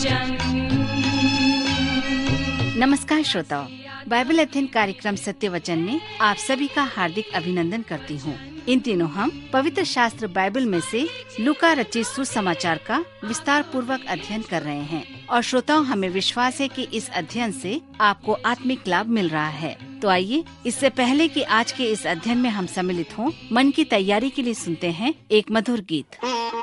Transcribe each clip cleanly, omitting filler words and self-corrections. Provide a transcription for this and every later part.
वचन। नमस्कार श्रोताओ, बाइबल अध्ययन कार्यक्रम सत्य वचन में आप सभी का हार्दिक अभिनंदन करती हूँ। इन दिनों हम पवित्र शास्त्र बाइबल में से लूका रचित सुसमाचार का विस्तार पूर्वक अध्ययन कर रहे हैं और श्रोताओं, हमें विश्वास है कि इस अध्ययन से आपको आत्मिक लाभ मिल रहा है। तो आइए, इससे पहले कि आज के इस अध्ययन में हम सम्मिलित हों, मन की तैयारी के लिए सुनते हैं एक मधुर गीत।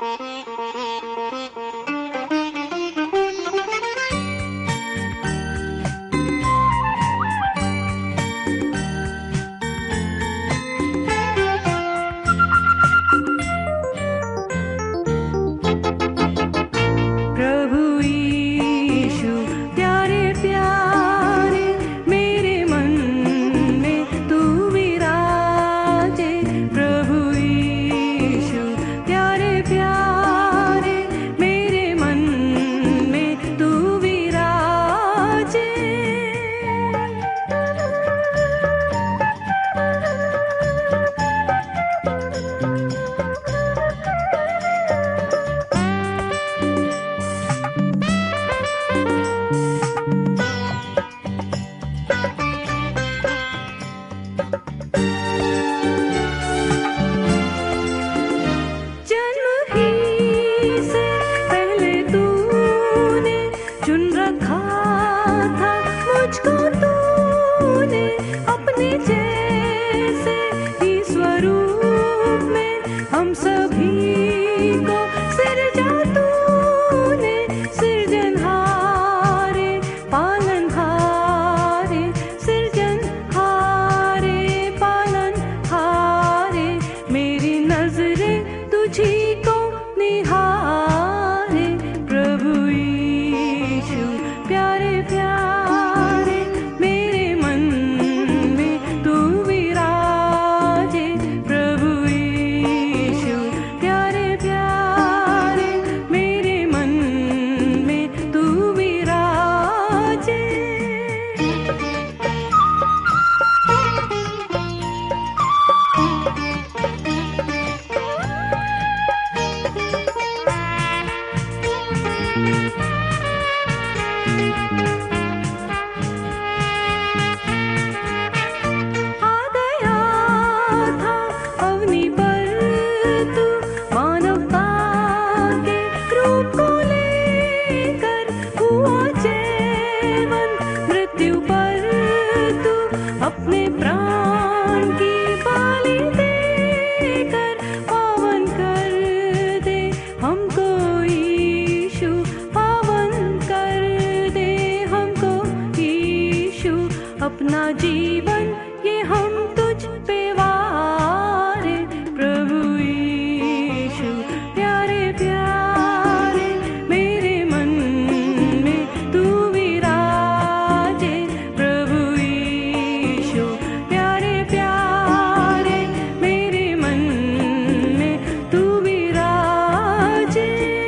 अपना जीवन ये हम तुझ पे वारे, प्रभु यीशु प्यारे प्यारे, मेरे मन में तू विराजे, प्रभु यीशु प्यारे प्यारे, मेरे मन में तू विराजे।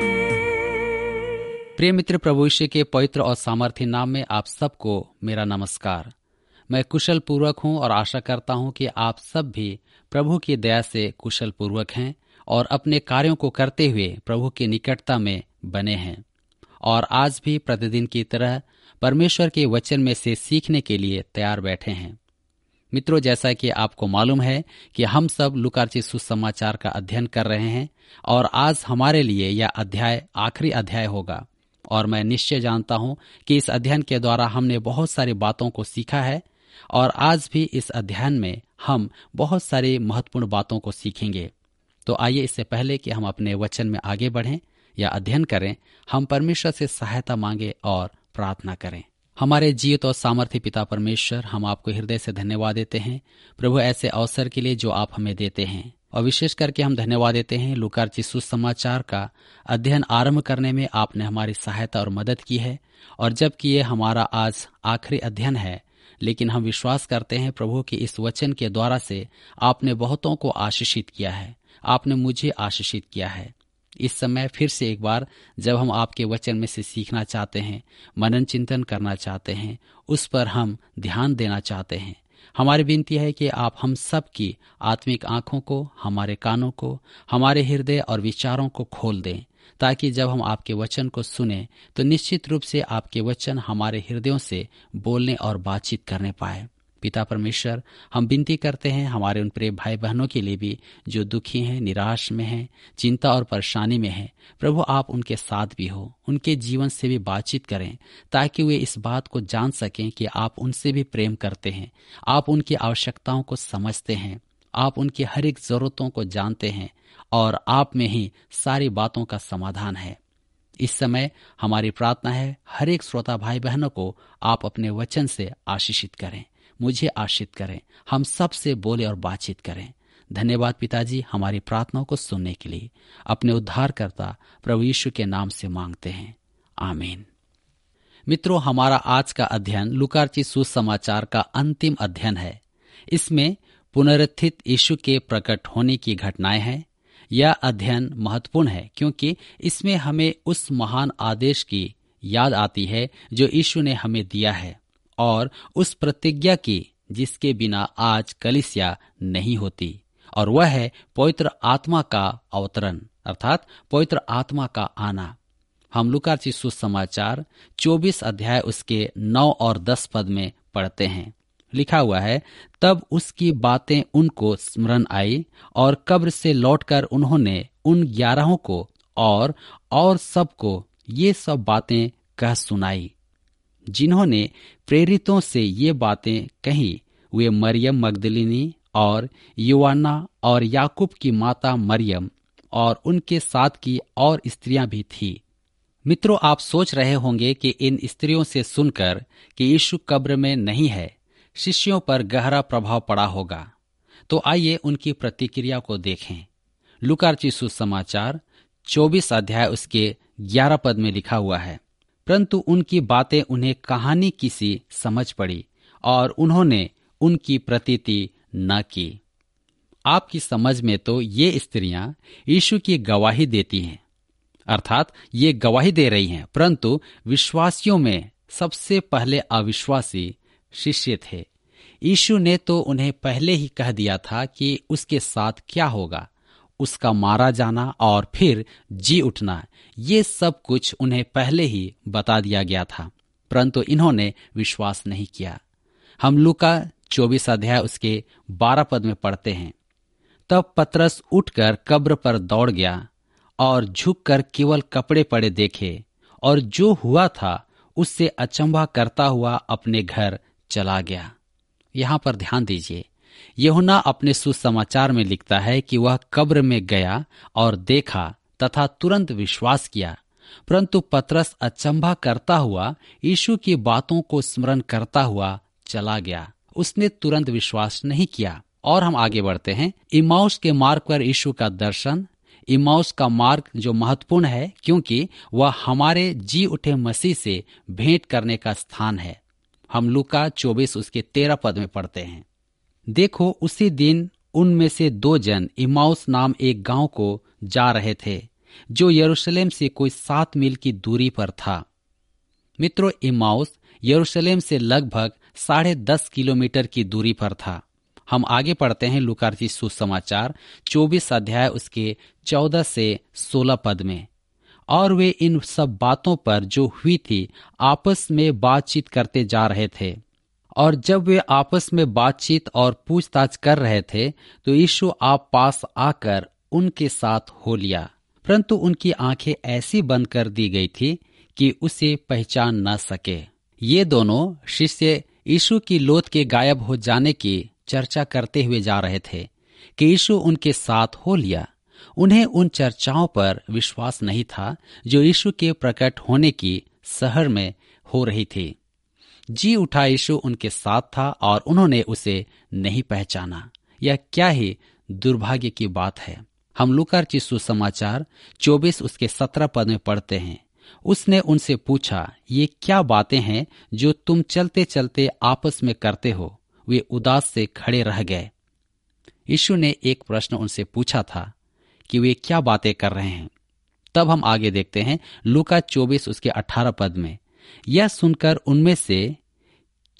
प्रिय मित्र, प्रभु यीशु के पवित्र और सामर्थी नाम में आप सबको मेरा नमस्कार। मैं कुशल पूर्वक हूं और आशा करता हूं कि आप सब भी प्रभु की दया से कुशल पूर्वक हैं और अपने कार्यों को करते हुए प्रभु की निकटता में बने हैं और आज भी प्रतिदिन की तरह परमेश्वर के वचन में से सीखने के लिए तैयार बैठे हैं। मित्रों, जैसा कि आपको मालूम है कि हम सब लूका रचित सुसमाचार का अध्ययन कर रहे हैं और आज हमारे लिए यह अध्याय आखिरी अध्याय होगा और मैं निश्चय जानता हूं कि इस अध्ययन के द्वारा हमने बहुत सारी बातों को सीखा है और आज भी इस अध्ययन में हम बहुत सारी महत्वपूर्ण बातों को सीखेंगे। तो आइए, इससे पहले कि हम अपने वचन में आगे बढ़ें या अध्ययन करें, हम परमेश्वर से सहायता मांगे और प्रार्थना करें। हमारे जीवित और सामर्थ्य पिता परमेश्वर, हम आपको हृदय से धन्यवाद देते हैं प्रभु ऐसे अवसर के लिए जो आप हमें देते हैं, और विशेष करके हम धन्यवाद देते हैं लूका रचित सुसमाचार का अध्ययन आरंभ करने में आपने हमारी सहायता और मदद की है। और जबकि ये हमारा आज आखिरी अध्ययन है, लेकिन हम विश्वास करते हैं प्रभु कि इस वचन के द्वारा से आपने बहुतों को आशीषित किया है, आपने मुझे आशीषित किया है। इस समय फिर से एक बार जब हम आपके वचन में से सीखना चाहते हैं, मनन चिंतन करना चाहते हैं, उस पर हम ध्यान देना चाहते हैं, हमारी विनती है कि आप हम सब की आत्मिक आंखों को, हमारे कानों को, हमारे हृदय और विचारों को खोल दें, ताकि जब हम आपके वचन को सुने तो निश्चित रूप से आपके वचन हमारे हृदयों से बोलने और बातचीत करने पाए। पिता परमेश्वर, हम विनती करते हैं हमारे उन प्रिय भाई बहनों के लिए भी जो दुखी हैं, निराश में हैं, चिंता और परेशानी में हैं। प्रभु, आप उनके साथ भी हो, उनके जीवन से भी बातचीत करें, ताकि वे इस बात को जान सकें कि आप उनसे भी प्रेम करते हैं, आप उनकी आवश्यकताओं को समझते हैं, आप उनकी हर एक जरूरतों को जानते हैं और आप में ही सारी बातों का समाधान है। इस समय हमारी प्रार्थना है, हर एक श्रोता भाई बहनों को आप अपने वचन से आशीषित करें, मुझे आशीषित करें, हम सब से बोले और बातचीत करें। धन्यवाद पिताजी, हमारी प्रार्थनाओं को सुनने के लिए अपने उद्धारकर्ता प्रभु यीशु के नाम से मांगते हैं, आमीन। मित्रों, हमारा आज का अध्ययन लूका रचित सुसमाचार का अंतिम अध्ययन है। इसमें पुनरुत्थित यीशु के प्रकट होने की घटनाएं हैं। यह अध्ययन महत्वपूर्ण है क्योंकि इसमें हमें उस महान आदेश की याद आती है जो यीशु ने हमें दिया है और उस प्रतिज्ञा की जिसके बिना आज कलीसिया नहीं होती, और वह है पवित्र आत्मा का अवतरण अर्थात पवित्र आत्मा का आना। हम लूका रचित सुसमाचार 24 अध्याय उसके 9 और 10 पद में पढ़ते हैं। लिखा हुआ है, तब उसकी बातें उनको स्मरण आई और कब्र से लौटकर उन्होंने उन 11 को और सबको ये सब बातें कह सुनाई। जिन्होंने प्रेरितों से ये बातें कही वे मरियम मगदलिनी और यूहन्ना और याकूब की माता मरियम और उनके साथ की और स्त्रियां भी थी। मित्रों, आप सोच रहे होंगे कि इन स्त्रियों से सुनकर कि यीशु कब्र में नहीं है, शिष्यों पर गहरा प्रभाव पड़ा होगा। तो आइए उनकी प्रतिक्रिया को देखें। लूका रचित सुसमाचार 24 अध्याय उसके 11 पद में लिखा हुआ है, परंतु उनकी बातें उन्हें कहानी की सी समझ पड़ी और उन्होंने उनकी प्रतीति न की। आपकी समझ में तो ये स्त्रियां यीशु की गवाही देती हैं, अर्थात ये गवाही दे रही हैं, परंतु विश्वासियों में सबसे पहले अविश्वासी शिष्य थे। यीशु ने तो उन्हें पहले ही कह दिया था कि उसके साथ क्या होगा, उसका मारा जाना और फिर जी उठना, ये सब कुछ उन्हें पहले ही बता दिया गया था, परंतु इन्होंने विश्वास नहीं किया। हम लूका 24 अध्याय उसके 12 पद में पढ़ते हैं, तब पतरस उठकर कब्र पर दौड़ गया और झुककर केवल कपड़े पड़े देखे और जो हुआ था उससे अचंभा करता हुआ अपने घर चला गया। यहां पर ध्यान दीजिए, यूहन्ना अपने सुसमाचार में लिखता है कि वह कब्र में गया और देखा तथा तुरंत विश्वास किया, परंतु पतरस अचंभा करता हुआ यीशु की बातों को स्मरण करता हुआ चला गया, उसने तुरंत विश्वास नहीं किया। और हम आगे बढ़ते हैं। इम्माउस के मार्ग पर यीशु का दर्शन। इम्माउस का मार्ग जो महत्वपूर्ण है क्योंकि वह हमारे जी उठे मसीह से भेंट करने का स्थान है। हम लूका 24 उसके 13 पद में पढ़ते हैं, देखो उसी दिन उनमें से 2 जन इम्माउस नाम एक गांव को जा रहे थे जो यरूशलेम से कोई 7 मील की दूरी पर था। मित्रों, इम्माउस यरूशलेम से लगभग 10.5 किलोमीटर की दूरी पर था। हम आगे पढ़ते हैं लूका रचित सुसमाचार 24 अध्याय उसके 14 से 16 पद में, और वे इन सब बातों पर जो हुई थी आपस में बातचीत करते जा रहे थे। और जब वे आपस में बातचीत और पूछताछ कर रहे थे तो यीशु आप पास आकर उनके साथ हो लिया, परंतु उनकी आंखें ऐसी बंद कर दी गई थी कि उसे पहचान न सके। ये दोनों शिष्य यीशु की लौट के गायब हो जाने की चर्चा करते हुए जा रहे थे कि यीशु उनके साथ हो लिया। उन्हें उन चर्चाओं पर विश्वास नहीं था जो यीशु के प्रकट होने की शहर में हो रही थी। जी उठा यीशु उनके साथ था और उन्होंने उसे नहीं पहचाना। यह क्या ही दुर्भाग्य की बात है। हम लूका रचित सुसमाचार 24 उसके 17 पद में पढ़ते हैं, उसने उनसे पूछा, ये क्या बातें हैं जो तुम चलते चलते आपस में करते हो? वे उदास से खड़े रह गए। यीशु ने एक प्रश्न उनसे पूछा था कि वे क्या बातें कर रहे हैं। तब हम आगे देखते हैं लूका 24 उसके 18 पद में, यह सुनकर उनमें से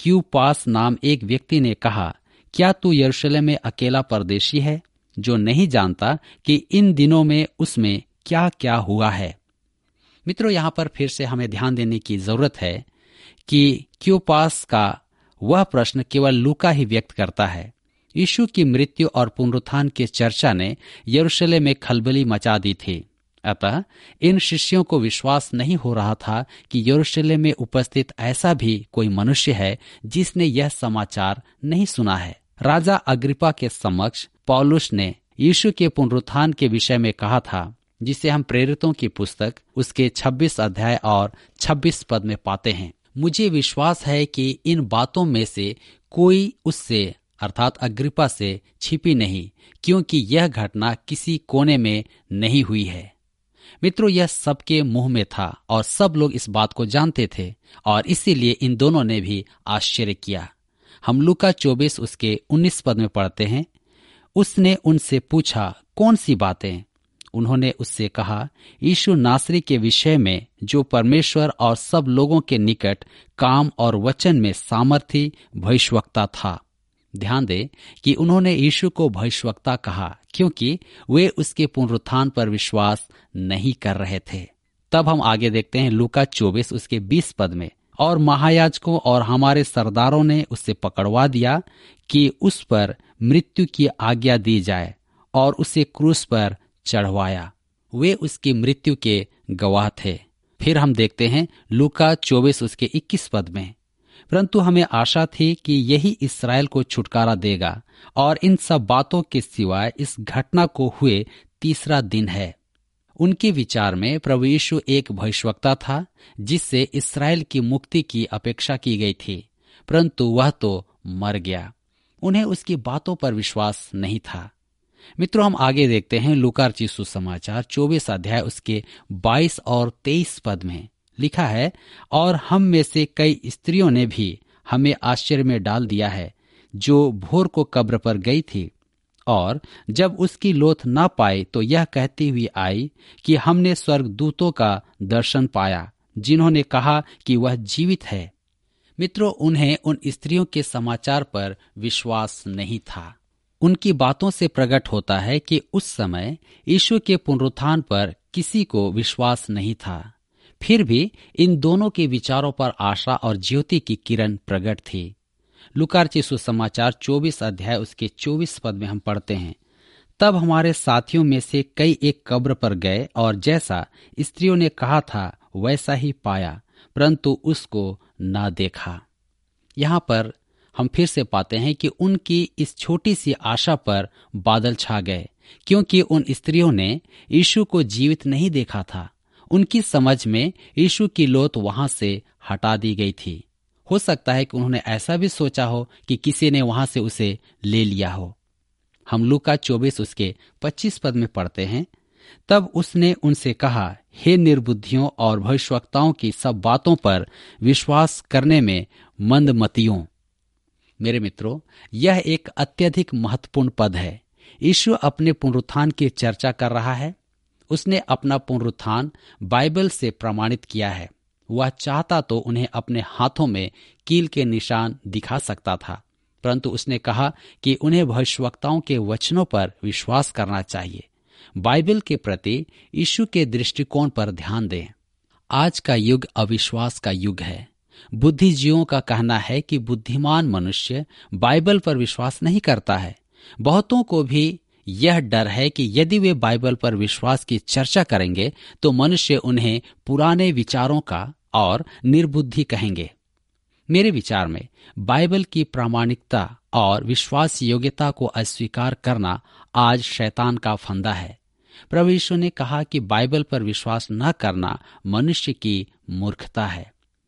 क्यूपास नाम एक व्यक्ति ने कहा, क्या तू यरूशलेम में अकेला परदेशी है जो नहीं जानता कि इन दिनों में उसमें क्या क्या हुआ है। मित्रों, यहां पर फिर से हमें ध्यान देने की जरूरत है कि क्यूपास का वह प्रश्न केवल लूका ही व्यक्त करता है। यीशु की मृत्यु और पुनरुत्थान की चर्चा ने यरूशलेम में खलबली मचा दी थी। अतः इन शिष्यों को विश्वास नहीं हो रहा था कि यरूशलेम में उपस्थित ऐसा भी कोई मनुष्य है जिसने यह समाचार नहीं सुना है। राजा अग्रिपा के समक्ष पौलुस ने यीशु के पुनरुत्थान के विषय में कहा था, जिसे हम प्रेरितों की पुस्तक उसके 26 अध्याय और 26 पद में पाते हैं। मुझे विश्वास है कि इन बातों में से कोई उससे अर्थात अग्रिपा से छिपी नहीं, क्योंकि यह घटना किसी कोने में नहीं हुई है। मित्रों, यह सबके मुंह में था और सब लोग इस बात को जानते थे और इसीलिए इन दोनों ने भी आश्चर्य किया। हम लूका 24 उसके 19 पद में पढ़ते हैं, उसने उनसे पूछा, कौन सी बातें? उन्होंने उससे कहा, यीशु नासरी के विषय में जो परमेश्वर और सब लोगों के निकट काम और वचन में सामर्थी भविष्यवक्ता था। ध्यान दें कि उन्होंने यीशु को भविष्यवक्ता कहा क्योंकि वे उसके पुनरुत्थान पर विश्वास नहीं कर रहे थे। तब हम आगे देखते हैं लूका 24 उसके 20 पद में, और महायाजकों और हमारे सरदारों ने उसे पकड़वा दिया कि उस पर मृत्यु की आज्ञा दी जाए और उसे क्रूस पर चढ़वाया। वे उसकी मृत्यु के गवाह थे। फिर हम देखते हैं लूका 24 उसके 21 पद में, परंतु हमें आशा थी कि यही इस्राएल को छुटकारा देगा और इन सब बातों के सिवाय इस घटना को हुए तीसरा दिन है। उनके विचार में प्रभु यीशु एक भविष्यवक्ता था जिससे इस्राएल की मुक्ति की अपेक्षा की गई थी, परंतु वह तो मर गया। उन्हें उसकी बातों पर विश्वास नहीं था। मित्रों, हम आगे देखते हैं लूका रचित सुसमाचार 24 अध्याय उसके 22 और 23 पद में लिखा है, और हम में से कई स्त्रियों ने भी हमें आश्चर्य में डाल दिया है, जो भोर को कब्र पर गई थी और जब उसकी लोथ न पाई तो यह कहती हुई आई कि हमने स्वर्गदूतों का दर्शन पाया, जिन्होंने कहा कि वह जीवित है। मित्रों, उन्हें उन स्त्रियों के समाचार पर विश्वास नहीं था। उनकी बातों से प्रकट होता है कि उस समय यीशु के पुनरुत्थान पर किसी को विश्वास नहीं था। फिर भी इन दोनों के विचारों पर आशा और ज्योति की किरण प्रकट थी। लूका रचित सुसमाचार 24 अध्याय उसके 24 पद में हम पढ़ते हैं, तब हमारे साथियों में से कई एक कब्र पर गए और जैसा स्त्रियों ने कहा था वैसा ही पाया, परंतु उसको न देखा। यहाँ पर हम फिर से पाते हैं कि उनकी इस छोटी सी आशा पर बादल छा गए, क्योंकि उन स्त्रियों ने यीशु को जीवित नहीं देखा था। उनकी समझ में यीशु की लोथ वहां से हटा दी गई थी। हो सकता है कि उन्होंने ऐसा भी सोचा हो कि किसी ने वहां से उसे ले लिया हो। हम लूका 24 उसके 25 पद में पढ़ते हैं, तब उसने उनसे कहा, हे निर्बुद्धियों और भविष्यवक्ताओं की सब बातों पर विश्वास करने में मंदमतियों। मेरे मित्रों, यह एक अत्यधिक महत्वपूर्ण पद है। यीशु अपने पुनरुत्थान की चर्चा कर रहा है। उसने अपना पुनरुत्थान बाइबल से प्रमाणित किया है। वह चाहता तो उन्हें अपने हाथों में कील के निशान दिखा सकता था, परंतु उसने कहा कि उन्हें भविष्यवक्ताओं के वचनों पर विश्वास करना चाहिए। बाइबल के प्रति यीशु के दृष्टिकोण पर ध्यान दें। आज का युग अविश्वास का युग है। बुद्धिजीवियों का कहना है कि बुद्धिमान मनुष्य बाइबल पर विश्वास नहीं करता है। बहुतों को भी यह डर है कि यदि वे बाइबल पर विश्वास की चर्चा करेंगे तो मनुष्य उन्हें पुराने विचारों का और निर्बुद्धि कहेंगे। मेरे विचार में बाइबल की प्रामाणिकता और विश्वास योग्यता को अस्वीकार करना आज शैतान का फंदा है। प्रभु यीशु ने कहा कि बाइबल पर विश्वास न करना मनुष्य की मूर्खता है।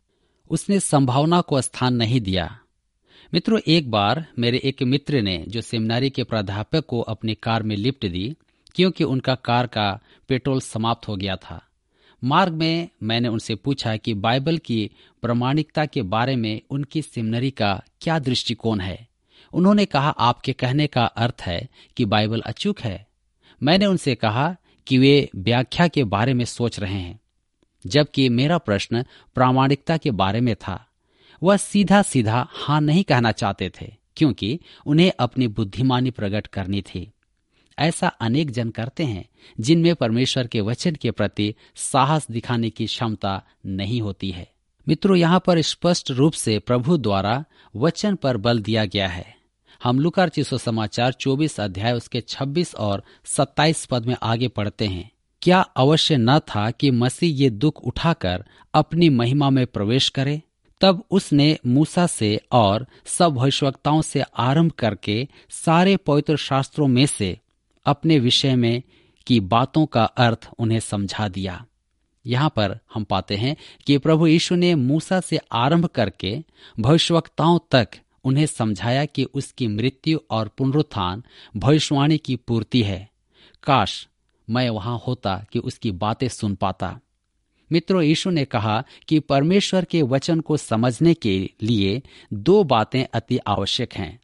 उसने संभावना को स्थान नहीं दिया। मित्रों, एक बार मेरे एक मित्र ने जो सेमिनारी के प्राध्यापक को अपनी कार में लिफ्ट दी, क्योंकि उनका कार का पेट्रोल समाप्त हो गया था। मार्ग में मैंने उनसे पूछा कि बाइबल की प्रामाणिकता के बारे में उनकी सेमिनारी का क्या दृष्टिकोण है। उन्होंने कहा, आपके कहने का अर्थ है कि बाइबल अचूक है। मैंने उनसे कहा कि वे व्याख्या के बारे में सोच रहे हैं, जबकि मेरा प्रश्न प्रामाणिकता के बारे में था। वह सीधा सीधा हाँ नहीं कहना चाहते थे, क्योंकि उन्हें अपनी बुद्धिमानी प्रकट करनी थी। ऐसा अनेक जन करते हैं जिनमें परमेश्वर के वचन के प्रति साहस दिखाने की क्षमता नहीं होती है। मित्रों, यहाँ पर स्पष्ट रूप से प्रभु द्वारा वचन पर बल दिया गया है। हम लूका रचित सुसमाचार 24 अध्याय उसके 26 और 27 पद में आगे पढ़ते हैं। क्या अवश्य न था कि मसीह ये दुख उठाकर अपनी महिमा में प्रवेश करे? तब उसने मूसा से और सब भविष्यवक्ताओं से आरंभ करके सारे पवित्र शास्त्रों में से अपने विषय में की बातों का अर्थ उन्हें समझा दिया। यहाँ पर हम पाते हैं कि प्रभु यीशु ने मूसा से आरंभ करके भविष्यवक्ताओं तक उन्हें समझाया कि उसकी मृत्यु और पुनरुत्थान भविष्यवाणी की पूर्ति है। काश मैं वहां होता कि उसकी बातें सुन पाता। मित्रों, यीशु ने कहा कि परमेश्वर के वचन को समझने के लिए दो बातें अति आवश्यक हैं,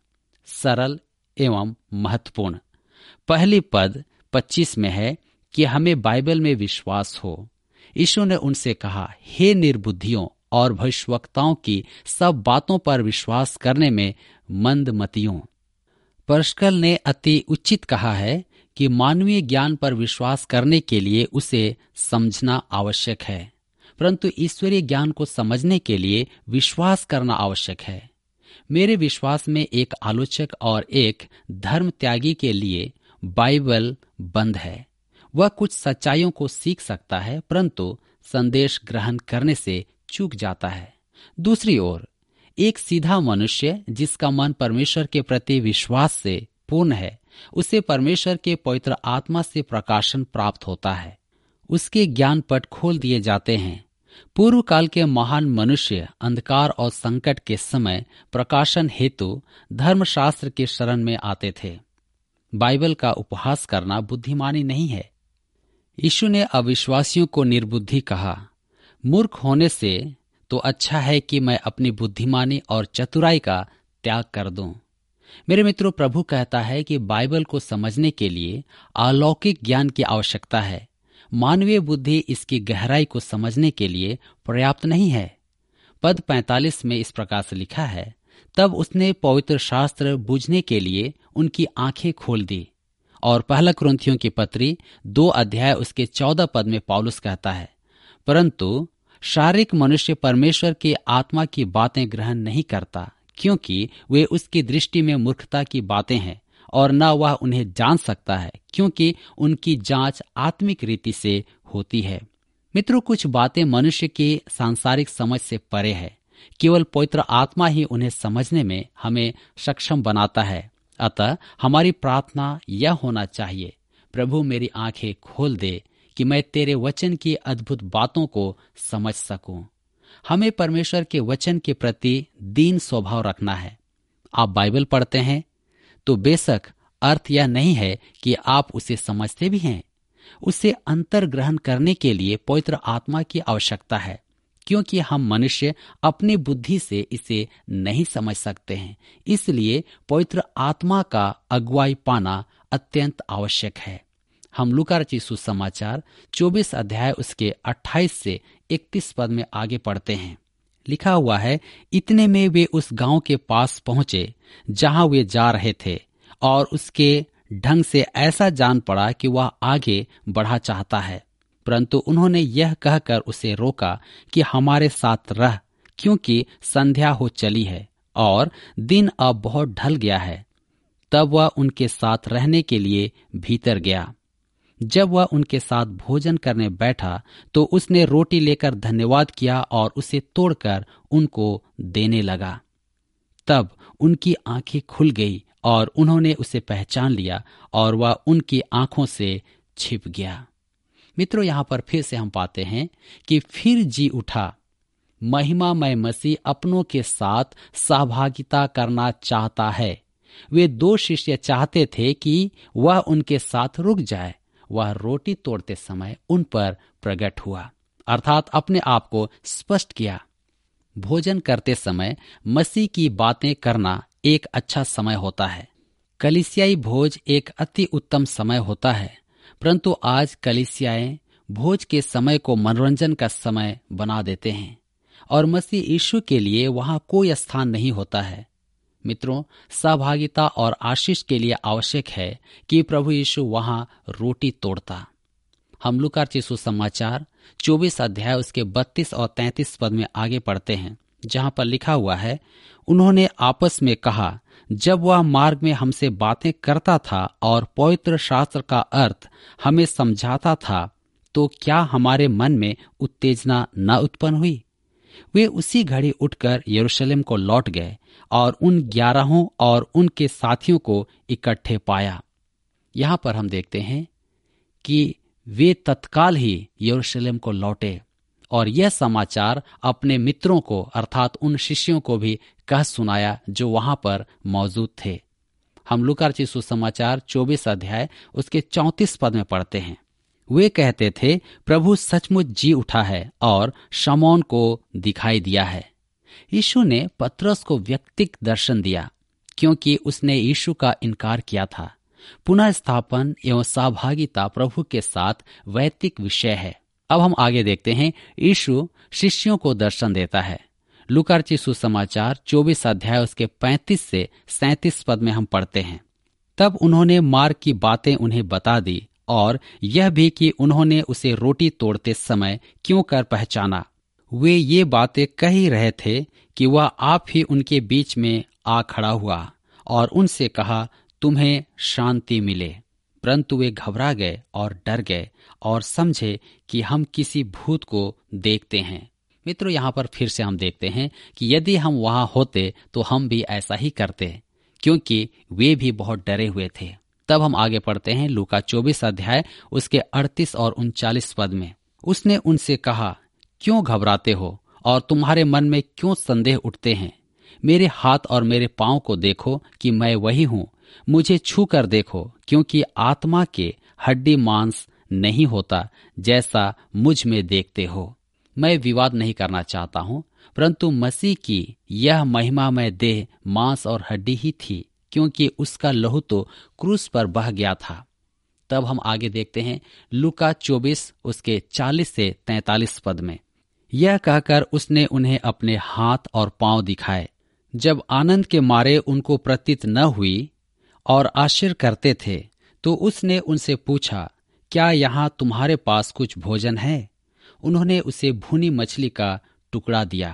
सरल एवं महत्वपूर्ण। पहली पद 25 में है कि हमें बाइबल में विश्वास हो। यीशु ने उनसे कहा, हे निर्बुद्धियों और भविष्यवक्ताओं की सब बातों पर विश्वास करने में मंदमतियों। परस्कल ने अति उचित कहा है कि मानवीय ज्ञान पर विश्वास करने के लिए उसे समझना आवश्यक है, परंतु ईश्वरीय ज्ञान को समझने के लिए विश्वास करना आवश्यक है। मेरे विश्वास में एक आलोचक और एक धर्म त्यागी के लिए बाइबल बंद है। वह कुछ सच्चाइयों को सीख सकता है, परंतु संदेश ग्रहण करने से चूक जाता है। दूसरी ओर एक सीधा मनुष्य जिसका मन परमेश्वर के प्रति विश्वास से पूर्ण है, उसे परमेश्वर के पवित्र आत्मा से प्रकाशन प्राप्त होता है। उसके ज्ञान पट खोल दिए जाते हैं। पूर्व काल के महान मनुष्य अंधकार और संकट के समय प्रकाशन हेतु धर्मशास्त्र के शरण में आते थे। बाइबल का उपहास करना बुद्धिमानी नहीं है। यीशु ने अविश्वासियों को निर्बुद्धि कहा। मूर्ख होने से तो अच्छा है कि मैं अपनी बुद्धिमानी और चतुराई का त्याग कर दूं। मेरे मित्रों, प्रभु कहता है कि बाइबल को समझने के लिए अलौकिक ज्ञान की आवश्यकता है। मानवीय बुद्धि इसकी गहराई को समझने के लिए पर्याप्त नहीं है। पद 45 में इस प्रकार से लिखा है, तब उसने पवित्र शास्त्र बूझने के लिए उनकी आंखें खोल दी। और पहला कुरिन्थियों की पत्री 2 अध्याय उसके 14 पद में पौलुस कहता है, परंतु शारीरिक मनुष्य परमेश्वर की आत्मा की बातें ग्रहण नहीं करता, क्योंकि वे उसकी दृष्टि में मूर्खता की बातें हैं और न वह उन्हें जान सकता है, क्योंकि उनकी जांच आत्मिक रीति से होती है। मित्रों, कुछ बातें मनुष्य की सांसारिक समझ से परे है। केवल पवित्र आत्मा ही उन्हें समझने में हमें सक्षम बनाता है। अतः हमारी प्रार्थना यह होना चाहिए, प्रभु मेरी आंखें खोल दे कि मैं तेरे वचन की अद्भुत बातों को समझ सकूं। हमें परमेश्वर के वचन के प्रति दीन स्वभाव रखना है। आप बाइबल पढ़ते हैं तो बेशक अर्थ यह नहीं है कि आप उसे समझते भी हैं। उसे अंतर ग्रहण करने के लिए पवित्र आत्मा की आवश्यकता है, क्योंकि हम मनुष्य अपनी बुद्धि से इसे नहीं समझ सकते हैं। इसलिए पवित्र आत्मा का अगुवाई पाना अत्यंत आवश्यक है। हम लूका रचित सुसमाचार 24 अध्याय उसके 28 से 31 पद में आगे पढ़ते हैं। लिखा हुआ है, इतने में वे उस गांव के पास पहुंचे जहां वे जा रहे थे, और उसके ढंग से ऐसा जान पड़ा कि वह आगे बढ़ा चाहता है, परंतु उन्होंने यह कहकर उसे रोका कि हमारे साथ रह, क्योंकि संध्या हो चली है और दिन अब बहुत ढल गया है। तब वह उनके साथ रहने के लिए भीतर गया। जब वह उनके साथ भोजन करने बैठा तो उसने रोटी लेकर धन्यवाद किया और उसे तोड़कर उनको देने लगा। तब उनकी आंखें खुल गई और उन्होंने उसे पहचान लिया और वह उनकी आंखों से छिप गया। मित्रों, यहाँ पर फिर से हम पाते हैं कि फिर जी उठा। महिमामय मसीह अपनों के साथ सहभागिता करना चाहता है। वे 2 शिष्य चाहते थे कि वह उनके साथ रुक जाए। वह रोटी तोड़ते समय उन पर प्रकट हुआ, अर्थात अपने आप को स्पष्ट किया। भोजन करते समय मसीह की बातें करना एक अच्छा समय होता है। कलीसियाई भोज एक अति उत्तम समय होता है, परंतु आज कलीसियाएं भोज के समय को मनोरंजन का समय बना देते हैं और मसीह यीशु के लिए वहां कोई स्थान नहीं होता है। मित्रों, सहभागिता और आशीष के लिए आवश्यक है कि प्रभु यीशु वहां रोटी तोड़ता। हम लूका रचित सुसमाचार 24 अध्याय उसके 32 और 33 पद में आगे पढ़ते हैं, जहां पर लिखा हुआ है, उन्होंने आपस में कहा, जब वह मार्ग में हमसे बातें करता था और पवित्र शास्त्र का अर्थ हमें समझाता था, तो क्या हमारे मन में उत्तेजना न उत्पन्न हुई? वे उसी घड़ी उठकर यरूशलेम को लौट गए और उन 11 और उनके साथियों को इकट्ठे पाया। यहां पर हम देखते हैं कि वे तत्काल ही यरूशलेम को लौटे और यह समाचार अपने मित्रों को अर्थात उन शिष्यों को भी कह सुनाया जो वहां पर मौजूद थे। हम लूका रचित सुसमाचार 24 अध्याय उसके 34 पद में पढ़ते हैं, वे कहते थे, प्रभु सचमुच जी उठा है और शमौन को दिखाई दिया है। यीशु ने पतरस को व्यक्तिगत दर्शन दिया क्योंकि उसने यीशु का इनकार किया था। पुनः स्थापन एवं सहभागिता प्रभु के साथ वैयक्तिक विषय है। अब हम आगे देखते हैं, यीशु शिष्यों को दर्शन देता है। लूका रचित सुसमाचार 24 अध्याय उसके 35 से 37 पद में हम पढ़ते हैं, तब उन्होंने मार्ग की बातें उन्हें बता दी और यह भी कि उन्होंने उसे रोटी तोड़ते समय क्यों कर पहचाना। वे ये बातें कह ही रहे थे कि वह आप ही उनके बीच में आ खड़ा हुआ और उनसे कहा, तुम्हें शांति मिले। परंतु वे घबरा गए और डर गए और समझे कि हम किसी भूत को देखते हैं। मित्रों, यहाँ पर फिर से हम देखते हैं कि यदि हम वहां होते तो हम भी ऐसा ही करते, क्योंकि वे भी बहुत डरे हुए थे। तब हम आगे पढ़ते हैं लूका 24 अध्याय उसके 38 और 39 पद में, उसने उनसे कहा, क्यों घबराते हो और तुम्हारे मन में क्यों संदेह उठते हैं? मेरे हाथ और मेरे पांव को देखो कि मैं वही हूँ। मुझे छू कर देखो, क्योंकि आत्मा के हड्डी मांस नहीं होता जैसा मुझ में देखते हो। मैं विवाद नहीं करना चाहता हूँ, परंतु मसीह की यह महिमामय देह मांस और हड्डी ही थी, क्योंकि उसका लहू तो क्रूस पर बह गया था। तब हम आगे देखते हैं लूका 24 उसके 40 से 43 पद में, यह कहकर उसने उन्हें अपने हाथ और पांव दिखाए। जब आनंद के मारे उनको प्रतीत न हुई और आश्चर्य करते थे, तो उसने उनसे पूछा, क्या यहाँ तुम्हारे पास कुछ भोजन है? उन्होंने उसे भुनी मछली का टुकड़ा दिया।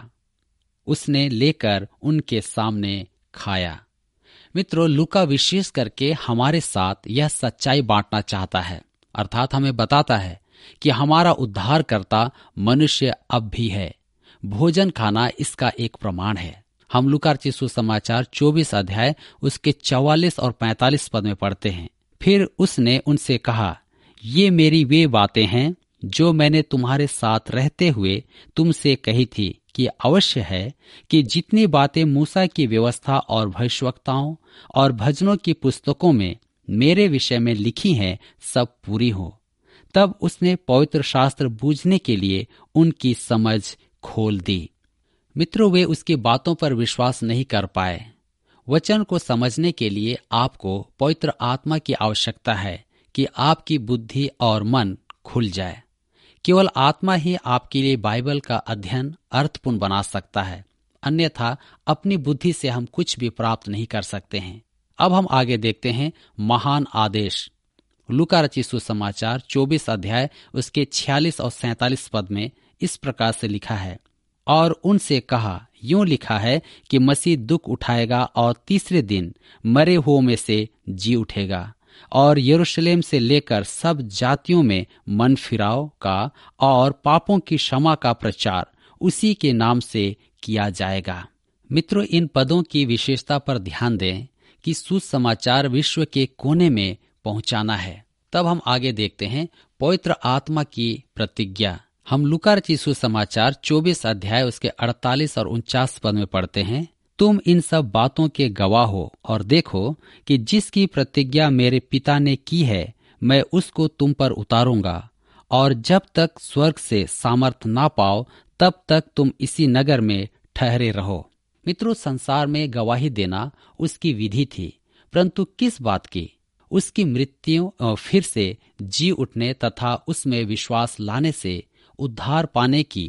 उसने लेकर उनके सामने खाया। मित्रों, लूका विशेष करके हमारे साथ यह सच्चाई बांटना चाहता है, अर्थात हमें बताता है कि हमारा उद्धारकर्ता मनुष्य अब भी है। भोजन खाना इसका एक प्रमाण है। हम लूका रचित सुसमाचार 24 अध्याय उसके 44 और 45 पद में पढ़ते हैं, फिर उसने उनसे कहा, ये मेरी वे बातें हैं जो मैंने तुम्हारे साथ रहते हुए तुमसे कही थी कि अवश्य है कि जितनी बातें मूसा की व्यवस्था और भविष्यवक्ताओं और भजनों की पुस्तकों में मेरे विषय में लिखी हैं, सब पूरी हो। तब उसने पवित्र शास्त्र बूझने के लिए उनकी समझ खोल दी। मित्रों, वे उसकी बातों पर विश्वास नहीं कर पाए। वचन को समझने के लिए आपको पवित्र आत्मा की आवश्यकता है कि आपकी बुद्धि और मन खुल जाए। केवल आत्मा ही आपके लिए बाइबल का अध्ययन अर्थपूर्ण बना सकता है, अन्यथा अपनी बुद्धि से हम कुछ भी प्राप्त नहीं कर सकते हैं। अब हम आगे देखते हैं महान आदेश। लूका रचित सुसमाचार 24 अध्याय उसके 46 और 47 पद में इस प्रकार से लिखा है, और उनसे कहा, यूं लिखा है कि मसीह दुख उठाएगा और तीसरे दिन मरे हुओं में से जी उठेगा, और यरूशलेम से लेकर सब जातियों में मन फिराव का और पापों की क्षमा का प्रचार उसी के नाम से किया जाएगा। मित्रों, इन पदों की विशेषता पर ध्यान दें कि सुसमाचार विश्व के कोने में पहुंचाना है। तब हम आगे देखते हैं पवित्र आत्मा की प्रतिज्ञा। हम लूका रचित सुसमाचार 24 अध्याय उसके 48 और 49 पद में पढ़ते हैं, तुम इन सब बातों के गवाह हो और देखो कि जिसकी प्रतिज्ञा मेरे पिता ने की है मैं उसको तुम पर उतारूंगा, और जब तक स्वर्ग से सामर्थ ना पाओ तब तक तुम इसी नगर में ठहरे रहो। मित्रों, संसार में गवाही देना उसकी विधि थी, परंतु किस बात की? उसकी मृत्यु और फिर से जी उठने तथा उसमें विश्वास लाने से उद्धार पाने की।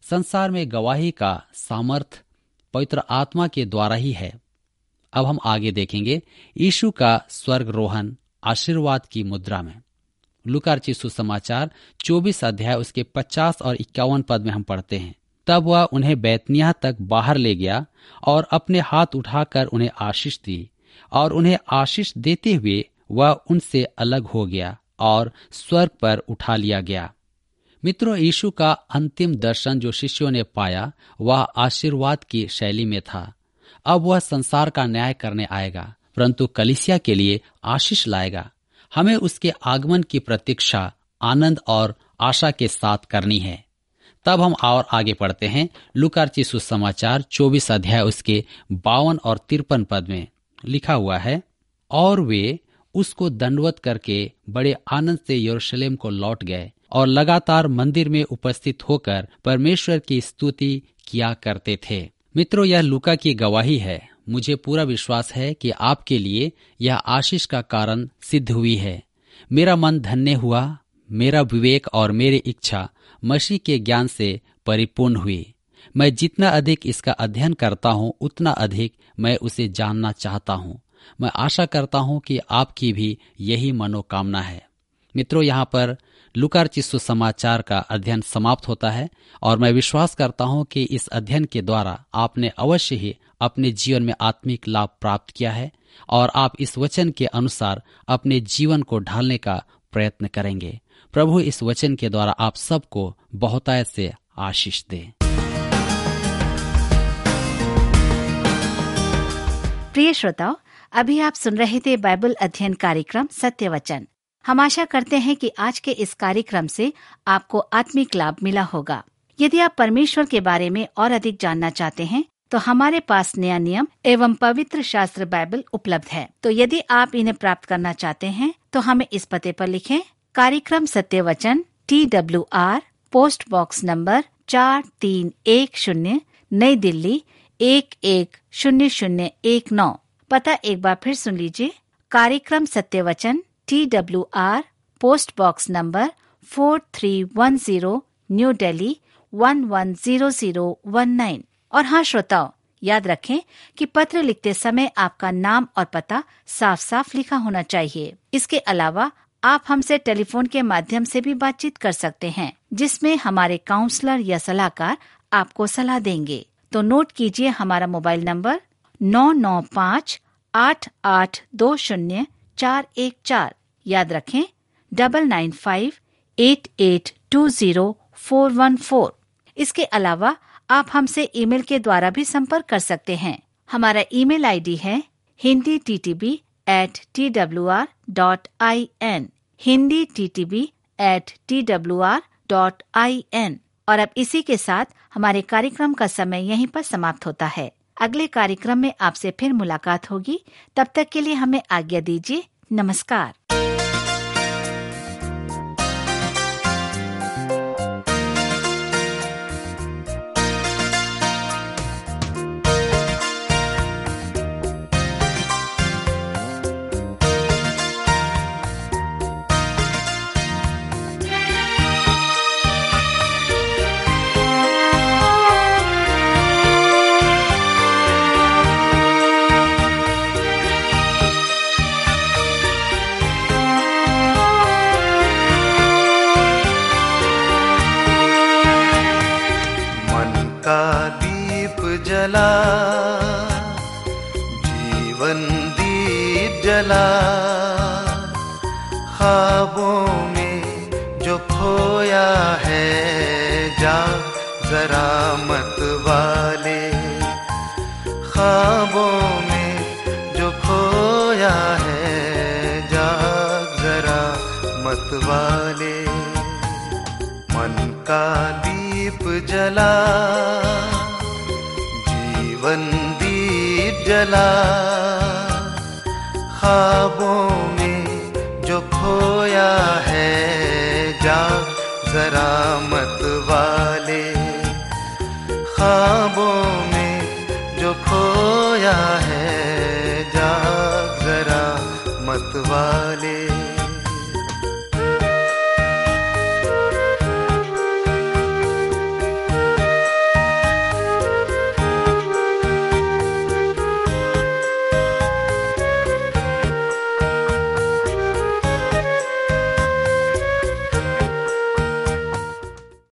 संसार में गवाही का सामर्थ पवित्र आत्मा के द्वारा ही है। अब हम आगे देखेंगे यीशु का स्वर्गरोहण आशीर्वाद की मुद्रा में। लूका रचित सुसमाचार 24 अध्याय उसके 50 और 51 पद में हम पढ़ते हैं, तब वह उन्हें बैतनिय्याह तक बाहर ले गया और अपने हाथ उठाकर उन्हें आशीष दी, और उन्हें आशीष देते हुए वह उनसे अलग हो गया और स्वर्ग पर उठा लिया गया। मित्रों, यीशु का अंतिम दर्शन जो शिष्यों ने पाया वह आशीर्वाद की शैली में था। अब वह संसार का न्याय करने आएगा, परंतु कलीसिया के लिए आशीष लाएगा। हमें उसके आगमन की प्रतीक्षा आनंद और आशा के साथ करनी है। तब हम और आगे पढ़ते हैं। लूका रचित सुसमाचार 24 अध्याय उसके 52 और 53 पद में लिखा हुआ है, और वे उसको दंडवत करके बड़े आनंद से यरूशलेम को लौट गए और लगातार मंदिर में उपस्थित होकर परमेश्वर की स्तुति किया करते थे। मित्रों, यह लूका की गवाही है। मुझे पूरा विश्वास है कि आपके लिए यह आशीष का कारण सिद्ध हुई है। मेरा मन धन्य हुआ, मेरा विवेक और मेरी इच्छा मसीह के ज्ञान से परिपूर्ण हुई। मैं जितना अधिक इसका अध्ययन करता हूँ उतना अधिक मैं उसे जानना चाहता हूँ। मैं आशा करता हूँ कि आपकी भी यही मनोकामना है। मित्रों, यहाँ पर लूका रचित सुसमाचार का अध्ययन समाप्त होता है और मैं विश्वास करता हूँ कि इस अध्ययन के द्वारा आपने अवश्य ही अपने जीवन में आत्मिक लाभ प्राप्त किया है और आप इस वचन के अनुसार अपने जीवन को ढालने का प्रयत्न करेंगे। प्रभु इस वचन के द्वारा आप सबको बहुतायत से आशीष दे। प्रिय श्रोताओ, अभी आप सुन रहे थे बाइबल अध्ययन कार्यक्रम सत्य वचन। हम आशा करते हैं कि आज के इस कार्यक्रम से आपको आत्मिक लाभ मिला होगा। यदि आप परमेश्वर के बारे में और अधिक जानना चाहते हैं तो हमारे पास नया नियम एवं पवित्र शास्त्र बाइबल उपलब्ध है। तो यदि आप इन्हें प्राप्त करना चाहते हैं तो हमें इस पते पर लिखें। कार्यक्रम सत्य वचन, TWR, पोस्ट बॉक्स नंबर 4310, नई दिल्ली 110019। पता एक बार फिर सुन लीजिए। कार्यक्रम सत्य वचन, TWR, post box number 4310, new Delhi 110019। और हाँ श्रोताओ, याद रखें कि पत्र लिखते समय आपका नाम और पता साफ साफ लिखा होना चाहिए। इसके अलावा आप हमसे टेलीफोन के माध्यम से भी बातचीत कर सकते हैं, जिसमें हमारे काउंसलर या सलाहकार आपको सलाह देंगे। तो नोट कीजिए हमारा मोबाइल नंबर 9958820414। याद रखें 9958820414। इसके अलावा आप हमसे ईमेल के द्वारा भी संपर्क कर सकते हैं। हमारा ईमेल आईडी है hinditb@twr.in, hinditb@twr.in। और अब इसी के साथ हमारे कार्यक्रम का समय यहीं पर समाप्त होता है। अगले कार्यक्रम में आपसे फिर मुलाकात होगी। तब तक के लिए हमें आज्ञा दीजिए। नमस्कार। जला जीवन दीप जला, ख्वाबों में जो खोया है जाग जरा मत वाले, ख्वाबों में जो खोया है जाग जरा मत वाले। मन का दीप जला जीवन दीप जला, ख्वाबों में जो खोया है जाग जरा मत वाले, ख्वाबों